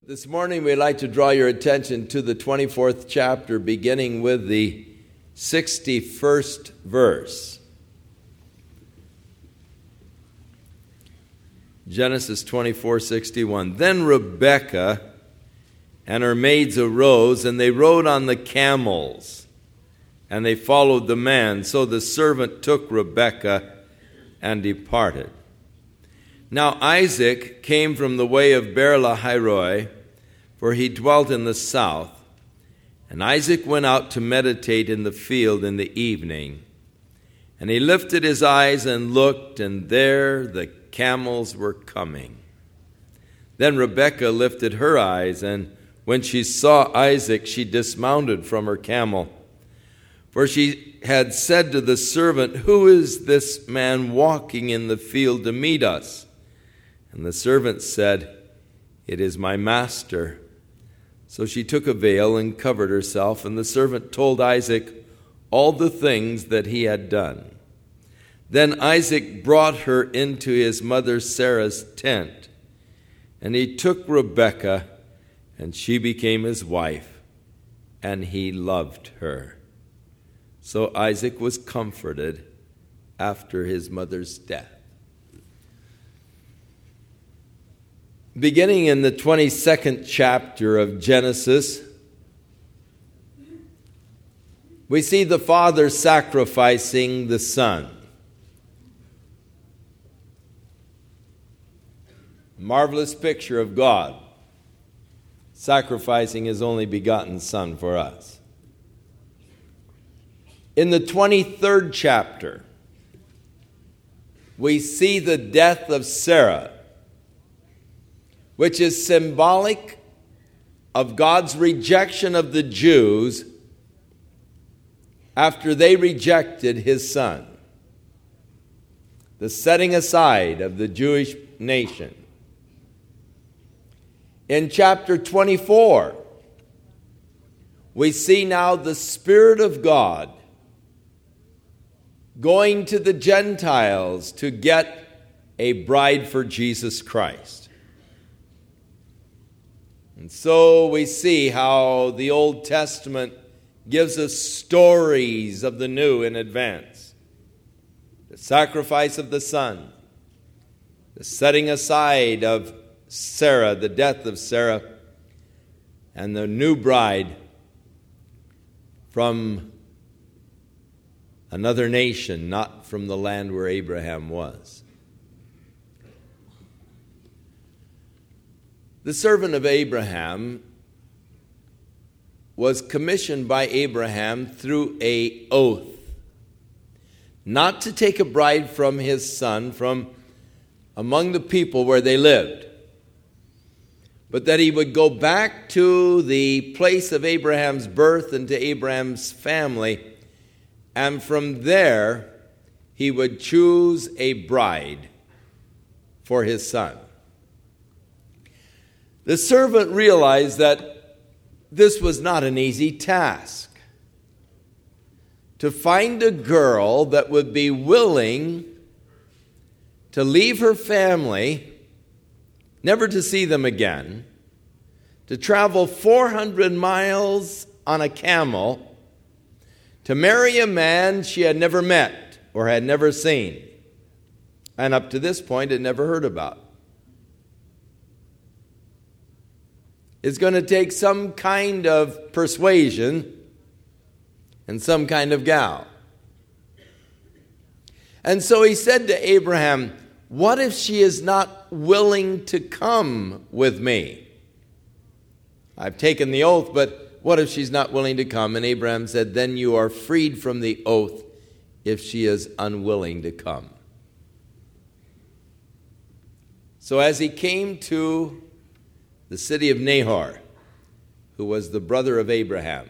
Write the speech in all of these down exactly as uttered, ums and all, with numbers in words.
This morning we'd like to draw your attention to the twenty-fourth chapter, beginning with the sixty-first verse. Genesis twenty-four sixty-one. Then Rebekah and her maids arose, and they rode on the camels, and they followed the man. So the servant took Rebekah and departed. Now Isaac came from the way of Beer-lahai-roi, for he dwelt in the south. And Isaac went out to meditate in the field in the evening. And he lifted his eyes and looked, and there the camels were coming. Then Rebekah lifted her eyes, and when she saw Isaac, she dismounted from her camel. For she had said to the servant, "Who is this man walking in the field to meet us?" And the servant said, "It is my master." So she took a veil and covered herself, and the servant told Isaac all the things that he had done. Then Isaac brought her into his mother Sarah's tent, and he took Rebekah, and she became his wife, and he loved her. So Isaac was comforted after his mother's death. Beginning in the twenty-second chapter of Genesis, we see the father sacrificing the son. Marvelous picture of God sacrificing his only begotten son for us. In the twenty-third chapter, we see the death of Sarah, which is symbolic of God's rejection of the Jews after they rejected his son, the setting aside of the Jewish nation. In chapter twenty-four, we see now the Spirit of God going to the Gentiles to get a bride for Jesus Christ. And so we see how the Old Testament gives us stories of the new in advance. The sacrifice of the son, the setting aside of Sarah, the death of Sarah, and the new bride from another nation, not from the land where Abraham was. The servant of Abraham was commissioned by Abraham through an oath not to take a bride from his son from among the people where they lived, but that he would go back to the place of Abraham's birth and to Abraham's family, and from there he would choose a bride for his son. The servant realized that this was not an easy task. To find a girl that would be willing to leave her family, never to see them again, to travel four hundred miles on a camel, to marry a man she had never met or had never seen, and up to this point had never heard about. It's going to take some kind of persuasion and some kind of gal. And so he said to Abraham, "What if she is not willing to come with me? I've taken the oath, but what if she's not willing to come?" And Abraham said, "Then you are freed from the oath if she is unwilling to come." So as he came to the city of Nahor, who was the brother of Abraham,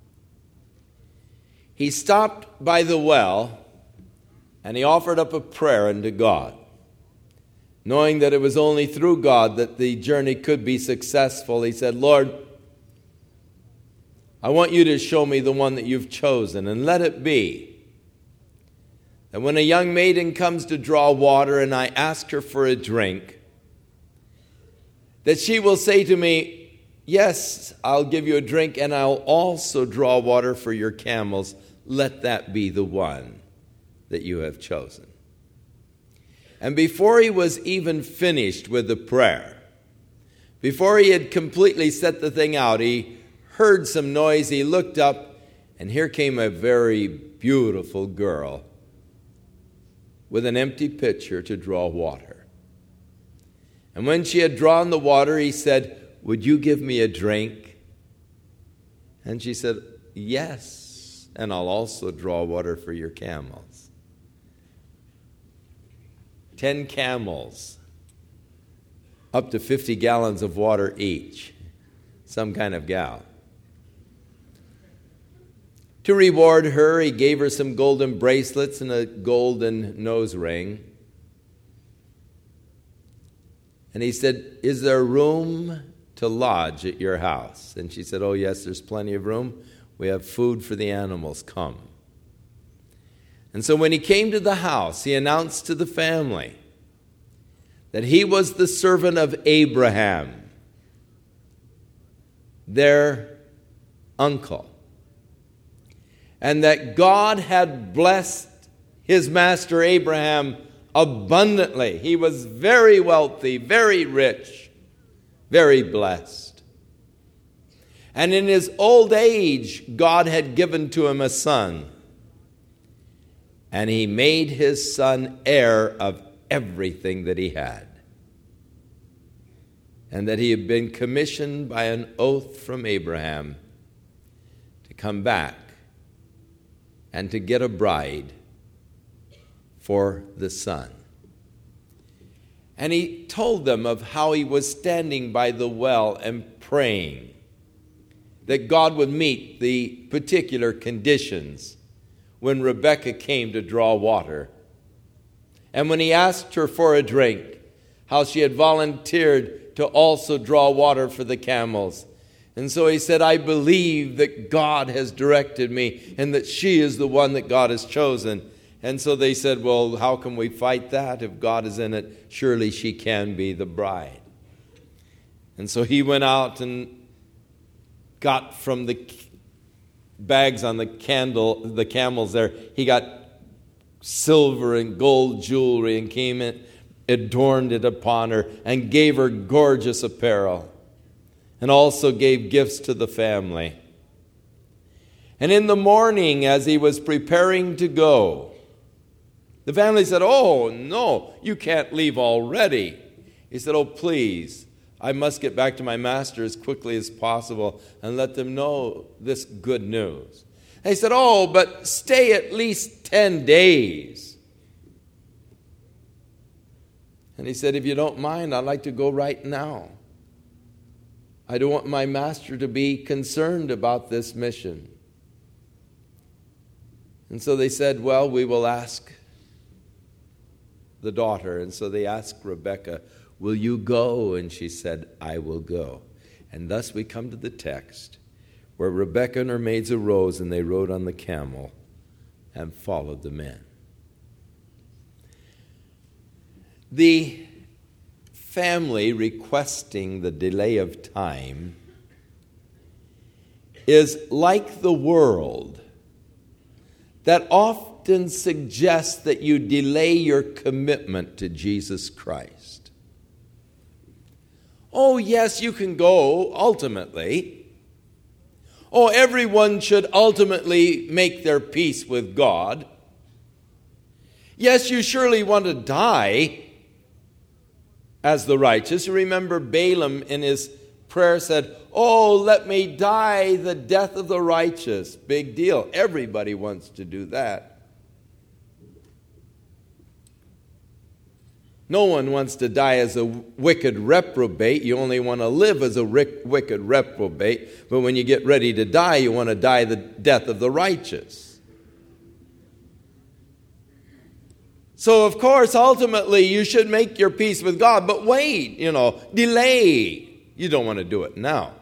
he stopped by the well and he offered up a prayer unto God, knowing that it was only through God that the journey could be successful. He said, "Lord, I want you to show me the one that you've chosen, and let it be that when a young maiden comes to draw water and I ask her for a drink, that she will say to me, yes, I'll give you a drink, and I'll also draw water for your camels. Let that be the one that you have chosen. And before he was even finished with the prayer, before he had completely set the thing out, he heard some noise. He looked up, and here came a very beautiful girl with an empty pitcher to draw water. And when she had drawn the water, he said, "Would you give me a drink?" And she said, "Yes, and I'll also draw water for your camels." Ten camels, up to fifty gallons of water each. Some kind of gal. To reward her, he gave her some golden bracelets and a golden nose ring. And he said, "Is there room to lodge at your house?" And she said, "Oh, yes, there's plenty of room. We have food for the animals. Come." And so when he came to the house, he announced to the family that he was the servant of Abraham, their uncle, and that God had blessed his master Abraham abundantly. He was very wealthy, very rich, very blessed. And in his old age, God had given to him a son. And he made his son heir of everything that he had. And that he had been commissioned by an oath from Abraham to come back and to get a bride for the son. And he told them of how he was standing by the well and praying that God would meet the particular conditions when Rebekah came to draw water. And when he asked her for a drink, how she had volunteered to also draw water for the camels. And so he said, "I believe that God has directed me and that she is the one that God has chosen." And so they said, "Well, how can we fight that? If God is in it, surely she can be the bride." And so he went out and got from the bags on the candle, the camels there, he got silver and gold jewelry and came in, adorned it upon her and gave her gorgeous apparel and also gave gifts to the family. And in the morning, as he was preparing to go, the family said, "Oh, no, you can't leave already." He said, "Oh, please, I must get back to my master as quickly as possible and let them know this good news." They said, "Oh, but stay at least ten days. And he said, "If you don't mind, I'd like to go right now. I don't want my master to be concerned about this mission." And so they said, "Well, we will ask the daughter." And so they asked Rebekah, "Will you go?" And she said, "I will go." And thus we come to the text where Rebekah and her maids arose and they rode on the camel and followed the men. The family requesting the delay of time is like the world that often suggests that you delay your commitment to Jesus Christ. Oh, yes, you can go ultimately. Oh, everyone should ultimately make their peace with God. Yes, you surely want to die as the righteous. Remember, Balaam in his prayer said, "Oh, let me die the death of the righteous." Big deal. Everybody wants to do that. No one wants to die as a wicked reprobate. You only want to live as a wicked reprobate. But when you get ready to die, you want to die the death of the righteous. So, of course, ultimately, you should make your peace with God. But wait, you know, delay. You don't want to do it now.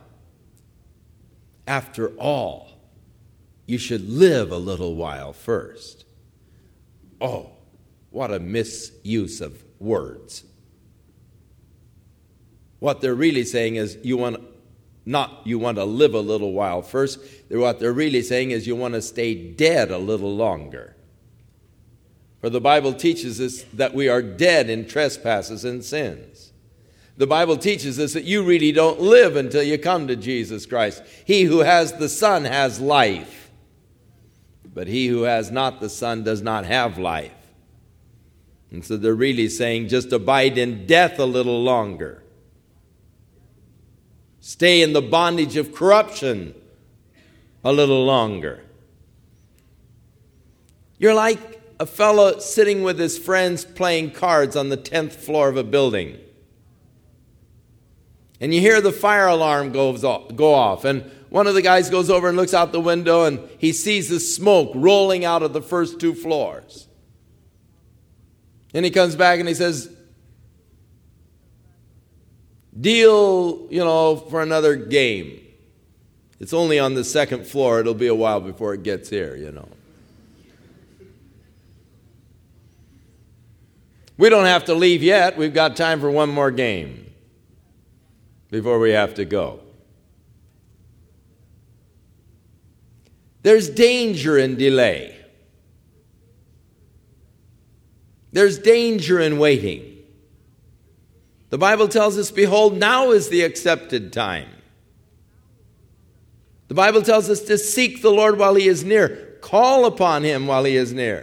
After all, you should live a little while first. Oh, what a misuse of words. What they're really saying is you want to not you want to live a little while first. What they're really saying is you want to stay dead a little longer. For the Bible teaches us that we are dead in trespasses and sins. The Bible teaches us that you really don't live until you come to Jesus Christ. He who has the Son has life, but he who has not the Son does not have life. And so they're really saying just abide in death a little longer. Stay in the bondage of corruption a little longer. You're like a fellow sitting with his friends playing cards on the tenth floor of a building. And you hear the fire alarm goes off, go off. And one of the guys goes over and looks out the window and he sees the smoke rolling out of the first two floors. And he comes back and he says, deal, you know, for another game. It's only on the second floor. It'll be a while before it gets here, you know. We don't have to leave yet. We've got time for one more game before we have to go. There's danger in delay. There's danger in waiting. The Bible tells us, behold, now is the accepted time. The Bible tells us to seek the Lord while he is near. Call upon him while he is near.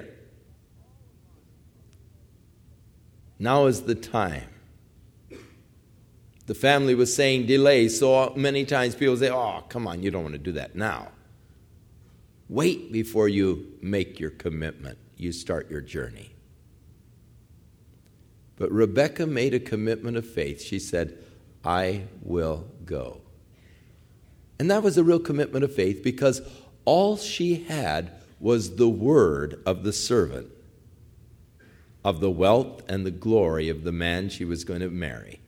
Now is the time. The family was saying delay, so many times people say, oh, come on, you don't want to do that now. Wait before you make your commitment. You start your journey. But Rebekah made a commitment of faith. She said, I will go. And that was a real commitment of faith because all she had was the word of the servant of the wealth and the glory of the man she was going to marry.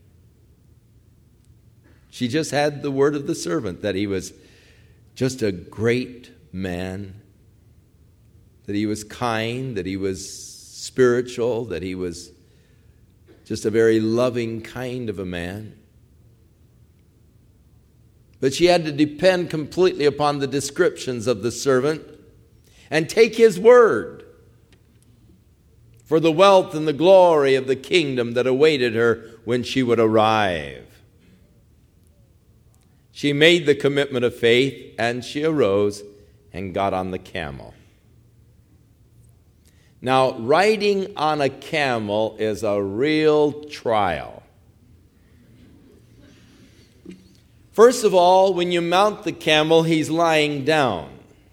She just had the word of the servant that he was just a great man, that he was kind, that he was spiritual, that he was just a very loving kind of a man. But she had to depend completely upon the descriptions of the servant and take his word for the wealth and the glory of the kingdom that awaited her when she would arrive. She made the commitment of faith, and she arose and got on the camel. Now, riding on a camel is a real trial. First of all, when you mount the camel, he's lying down.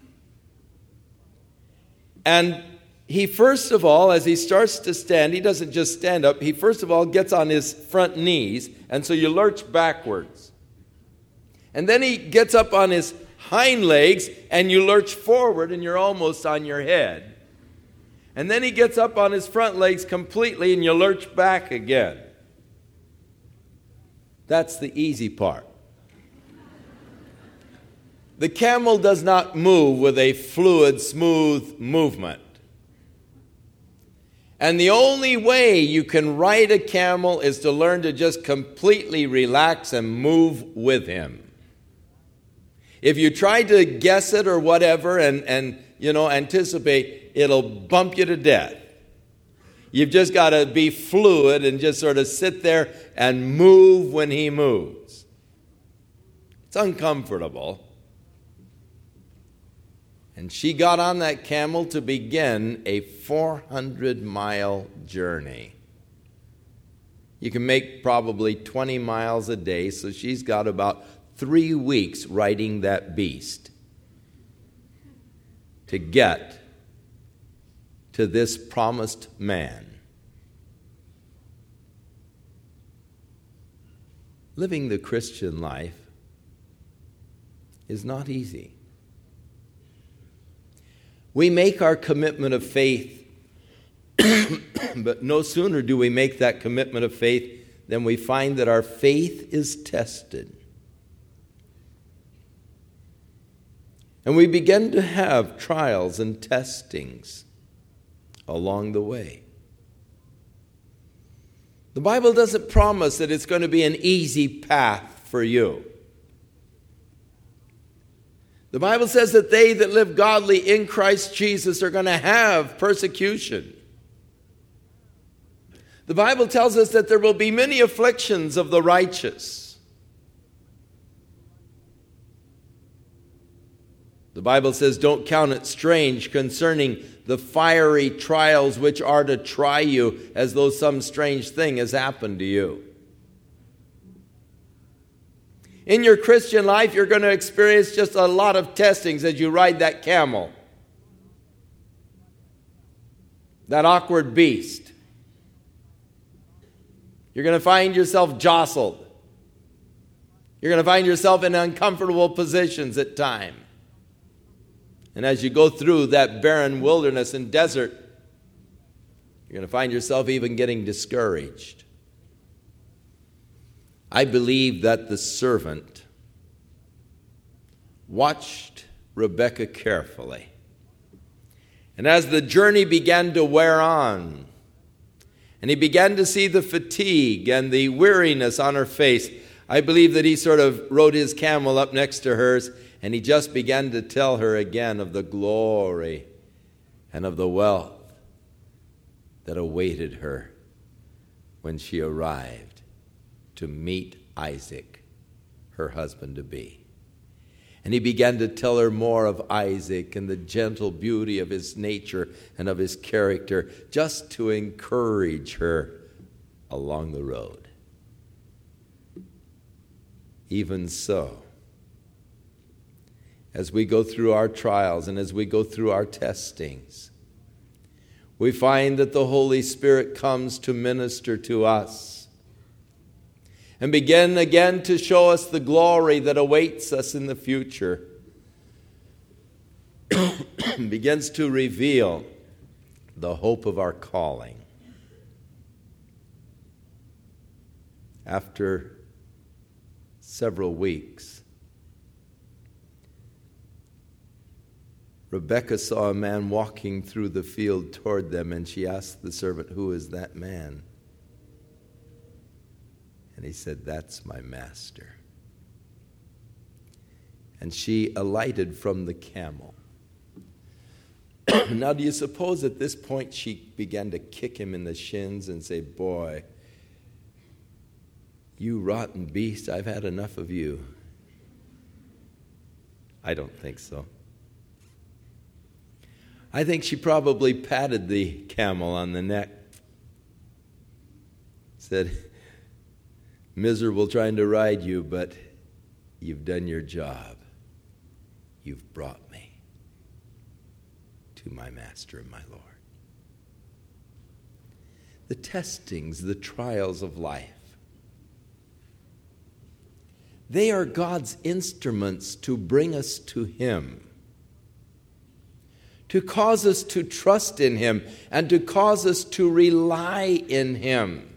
And he first of all, as he starts to stand, he doesn't just stand up, he first of all gets on his front knees, and so you lurch backwards. And then he gets up on his hind legs, and you lurch forward, and you're almost on your head. And then he gets up on his front legs completely, and you lurch back again. That's the easy part. The camel does not move with a fluid, smooth movement. And the only way you can ride a camel is to learn to just completely relax and move with him. If you try to guess it or whatever and, and you know, anticipate, it'll bump you to death. You've just got to be fluid and just sort of sit there and move when he moves. It's uncomfortable. And she got on that camel to begin a four hundred mile journey. You can make probably twenty miles a day, so she's got about three weeks riding that beast to get to this promised man. Living the Christian life is not easy. We make our commitment of faith, but no sooner do we make that commitment of faith than we find that our faith is tested. And we begin to have trials and testings along the way. The Bible doesn't promise that it's going to be an easy path for you. The Bible says that they that live godly in Christ Jesus are going to have persecution. The Bible tells us that there will be many afflictions of the righteous. The Bible says, don't count it strange concerning the fiery trials which are to try you, as though some strange thing has happened to you. In your Christian life, you're going to experience just a lot of testings as you ride that camel, that awkward beast. You're going to find yourself jostled. You're going to find yourself in uncomfortable positions at times. And as you go through that barren wilderness and desert, you're going to find yourself even getting discouraged. I believe that the servant watched Rebekah carefully. And as the journey began to wear on, and he began to see the fatigue and the weariness on her face, I believe that he sort of rode his camel up next to hers, and he just began to tell her again of the glory and of the wealth that awaited her when she arrived to meet Isaac, her husband-to-be. And he began to tell her more of Isaac and the gentle beauty of his nature and of his character, just to encourage her along the road. Even so, as we go through our trials and as we go through our testings, we find that the Holy Spirit comes to minister to us and begin again to show us the glory that awaits us in the future. Begins to reveal the hope of our calling. After several weeks, Rebekah saw a man walking through the field toward them, and she asked the servant, "Who is that man?" And he said, "That's my master." And she alighted from the camel. Now, do you suppose at this point she began to kick him in the shins and say, "Boy, you rotten beast, I've had enough of you"? I don't think so. I think she probably patted the camel on the neck, said, "Miserable trying to ride you, but you've done your job. You've brought me to my master and my Lord." The testings, the trials of life, they are God's instruments to bring us to Him, to cause us to trust in Him, and to cause us to rely in Him.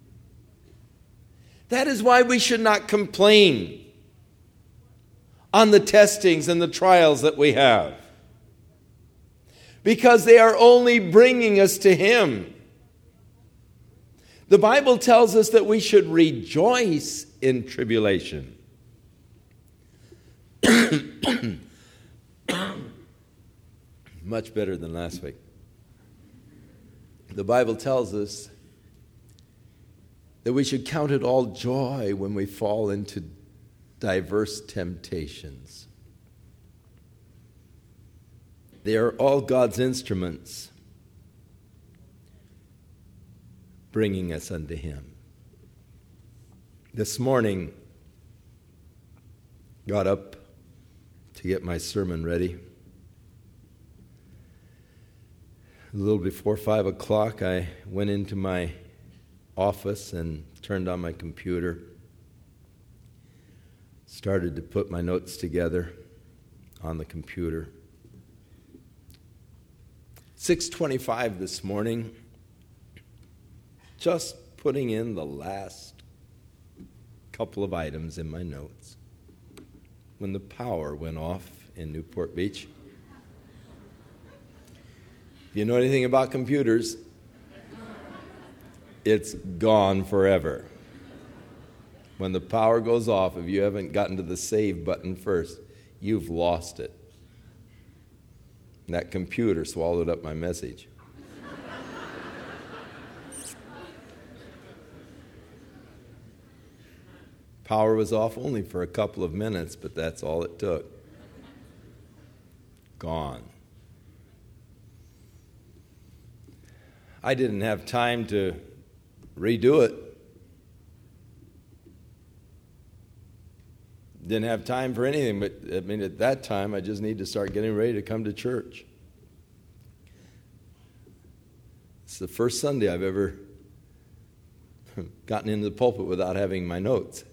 That is why we should not complain on the testings and the trials that we have, because they are only bringing us to Him. The Bible tells us that we should rejoice in tribulation. Much better than last week. The Bible tells us that we should count it all joy when we fall into diverse temptations. They are all God's instruments bringing us unto Him. This morning, got up to get my sermon ready. A little before five o'clock, I went into my office and turned on my computer, started to put my notes together on the computer. six twenty-five this morning, just putting in the last couple of items in my notes, when the power went off in Newport Beach. If you know anything about computers, it's gone forever. When the power goes off, if you haven't gotten to the save button first, you've lost it. And that computer swallowed up my message. Power was off only for a couple of minutes, but that's all it took. Gone. I didn't have time to redo it. Didn't have time for anything, but I mean, at that time, I just need to start getting ready to come to church. It's the first Sunday I've ever gotten into the pulpit without having my notes.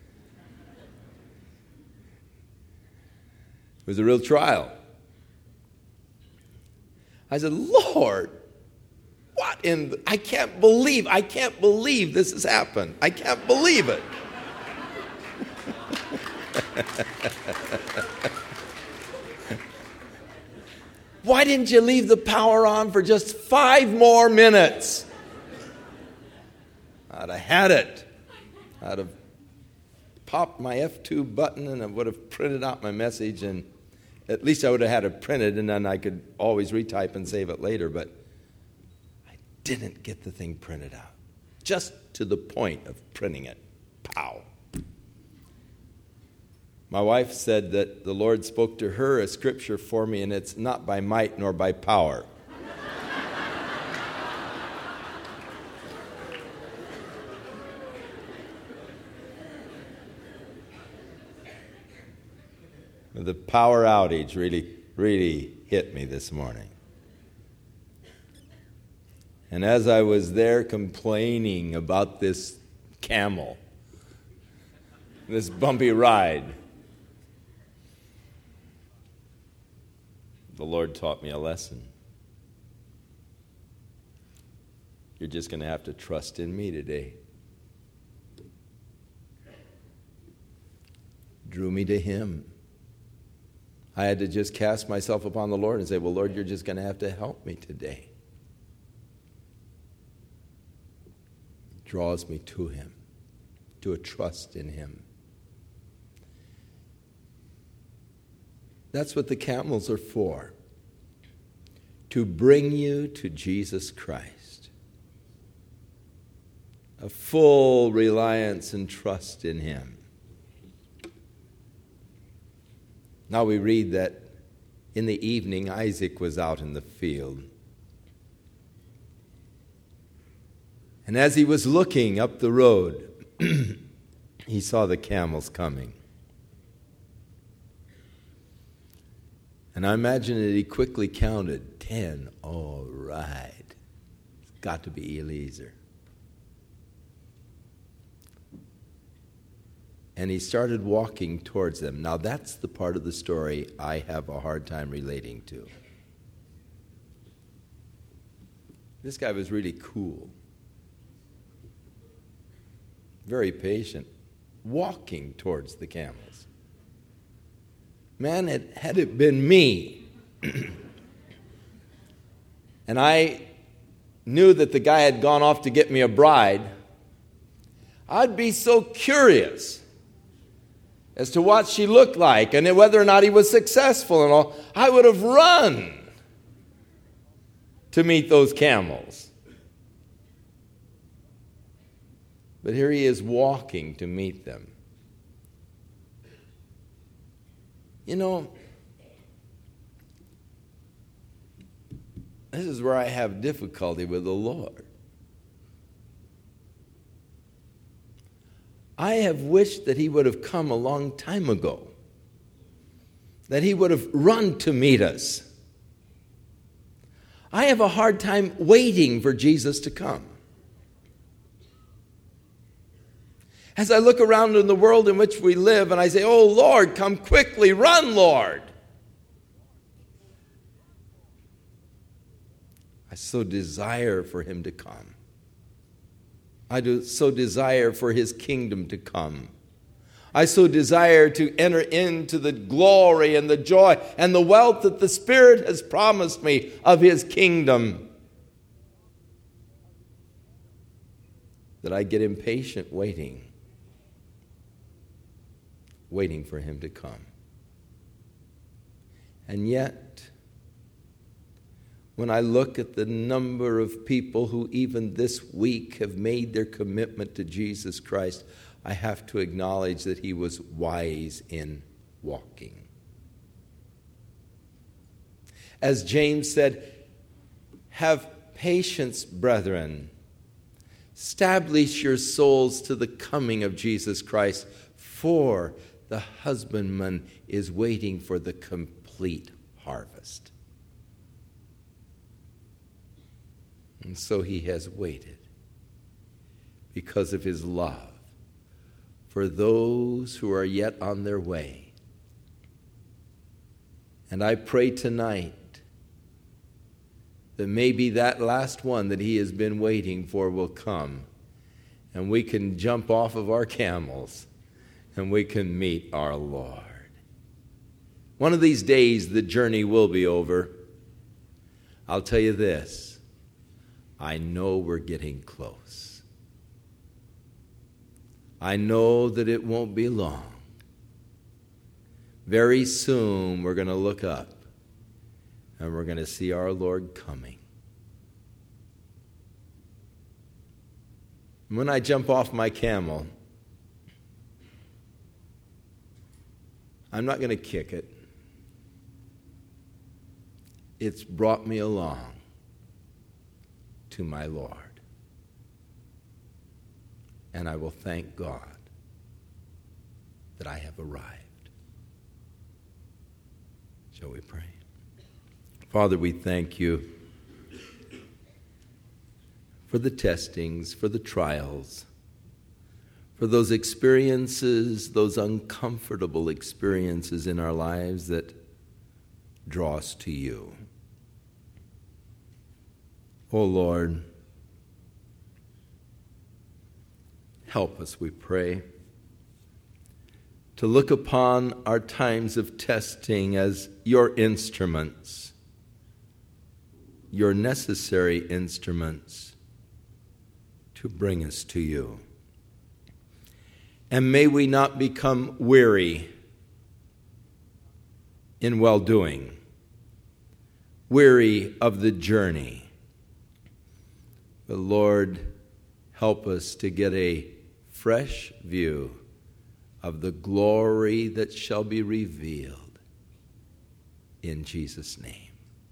It was a real trial. I said, Lord, what in the, I can't believe, I can't believe this has happened. I can't believe it. Why didn't you leave the power on for just five more minutes? I'd have had it. I'd have popped my F two button and I would have printed out my message, and at least I would have had it printed, and then I could always retype and save it later, but I didn't get the thing printed out. Just to the point of printing it. Pow. My wife said that the Lord spoke to her a scripture for me, and it's not by might nor by power. The power outage really, really hit me this morning. And as I was there complaining about this camel, this bumpy ride, the Lord taught me a lesson. You're just going to have to trust in me today. Drew me to Him. I had to just cast myself upon the Lord and say, well, Lord, you're just going to have to help me today. Draws me to Him, to a trust in Him. That's what the camels are for. To bring you to Jesus Christ. A full reliance and trust in Him. Now we read that in the evening Isaac was out in the field. And as he was looking up the road, he saw the camels coming. And I imagine that he quickly counted ten. All right. It's got to be Eliezer. And he started walking towards them. Now that's the part of the story I have a hard time relating to. This guy was really cool. Very patient. Walking towards the camels. Man, it, had it been me, and I knew that the guy had gone off to get me a bride, I'd be so curious as to what she looked like and whether or not he was successful and all. I would have run to meet those camels. But here he is walking to meet them. You know, this is where I have difficulty with the Lord. I have wished that He would have come a long time ago, that He would have run to meet us. I have a hard time waiting for Jesus to come. As I look around in the world in which we live and I say, oh Lord, come quickly, run Lord. I so desire for Him to come. I do so desire for His kingdom to come. I so desire to enter into the glory and the joy and the wealth that the Spirit has promised me of His kingdom, that I get impatient waiting, waiting for Him to come. And yet, when I look at the number of people who even this week have made their commitment to Jesus Christ, I have to acknowledge that he was wise in walking. As James said, have patience, brethren. Establish your souls to the coming of Jesus Christ, for the husbandman is waiting for the complete harvest. And so he has waited because of his love for those who are yet on their way. And I pray tonight that maybe that last one that he has been waiting for will come, and we can jump off of our camels and we can meet our Lord. One of these days the journey will be over. I'll tell you this, I know we're getting close. I know that it won't be long. Very soon we're going to look up and we're going to see our Lord coming. When I jump off my camel, I'm not going to kick it. It's brought me along to my Lord. And I will thank God that I have arrived. Shall we pray? Father, we thank you for the testings, for the trials, for those experiences, those uncomfortable experiences in our lives that draw us to you. Oh Lord, help us, we pray, to look upon our times of testing as your instruments, your necessary instruments to bring us to you. And may we not become weary in well-doing, weary of the journey. But Lord, help us to get a fresh view of the glory that shall be revealed. In Jesus' name,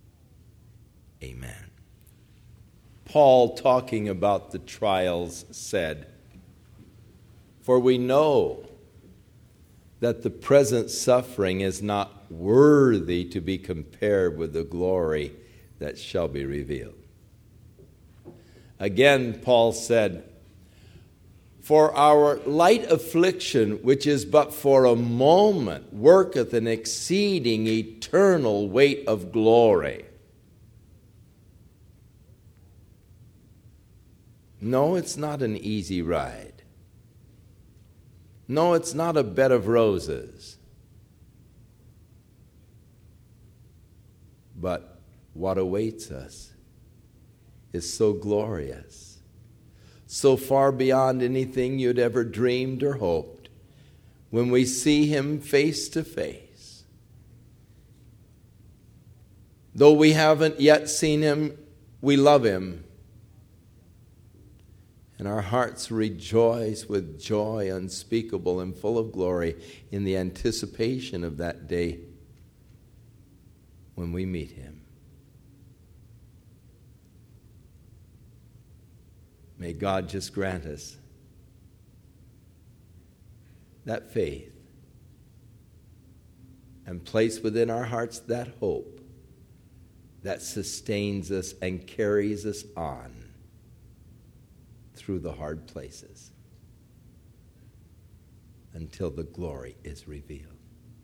amen. Paul, talking about the trials, said, "For we know that the present suffering is not worthy to be compared with the glory that shall be revealed." Again, Paul said, "For our light affliction, which is but for a moment, worketh an exceeding eternal weight of glory." No, it's not an easy ride. No, it's not a bed of roses. But what awaits us is so glorious, so far beyond anything you'd ever dreamed or hoped, when we see him face to face. Though we haven't yet seen him, we love him. And our hearts rejoice with joy unspeakable and full of glory in the anticipation of that day when we meet him. May God just grant us that faith and place within our hearts that hope that sustains us and carries us on through the hard places until the glory is revealed.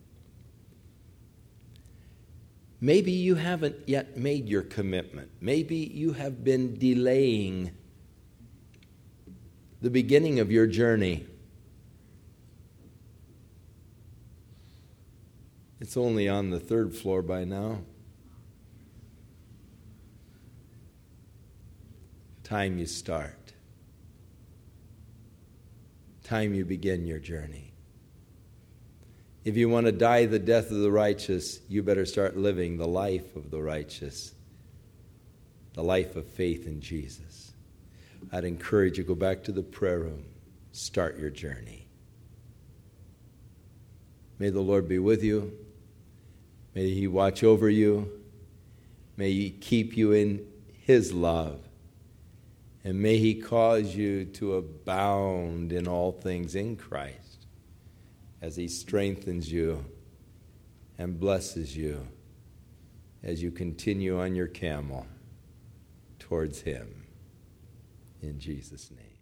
Maybe you haven't yet made your commitment. Maybe you have been delaying the beginning of your journey. It's only on the third floor by now. Time you start. Time you begin your journey. If you want to die the death of the righteous, you better start living the life of the righteous, the life of faith in Jesus. I'd encourage you to go back to the prayer room. Start your journey. May the Lord be with you. May He watch over you. May He keep you in His love. And may He cause you to abound in all things in Christ as He strengthens you and blesses you as you continue on your camel towards Him. In Jesus' name.